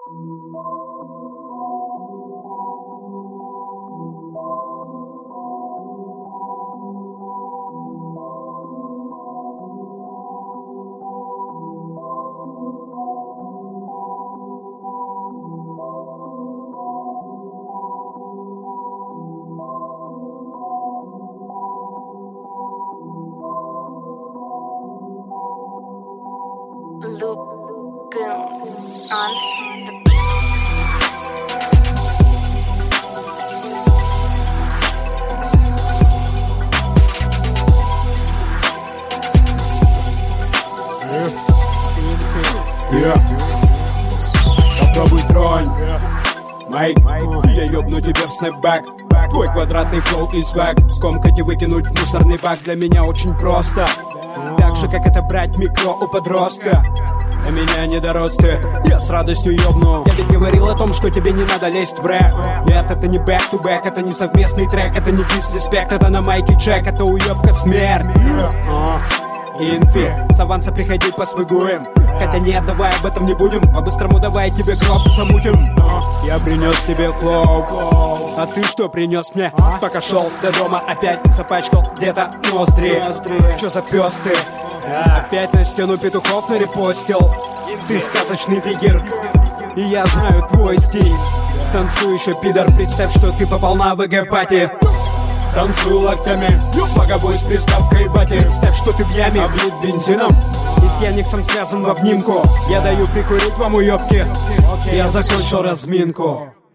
Loopgoons on the Попробуй тронь Майк, я ёбну тебя в снэпбэк. Твой квадратный флоу и свэг скомкать и выкинуть в мусорный бак для меня очень просто. Так же, как это брать микро у подростка. До меня не дорос ты, я с радостью ёбну. Я ведь говорил о том, что тебе не надо лезть в рэп. Нет, это не back-to-back, это не совместный трек. Это не дисреспект, это на майке чек. Это уёбка смерть. Инфи, с аванса приходи посвыгуем. Хотя нет, давай об этом не будем. По-быстрому давай тебе гроб замутим. Я принес тебе флоу, а ты что принес мне? Пока шел до дома, опять запачкал где-то ноздри. Чё за пёс ты? Опять на стену петухов нарепостил. Ты сказочный фигер, и я знаю твой стиль. Станцуй еще, пидор, представь, что ты попал на ВГ-пати. Танцуй локтями, смогобой с приставкой бати. Представь, что ты в яме, облит бензином и с Яниксом связан в обнимку. Я даю прикурить вам, уёбки. Я закончил разминку.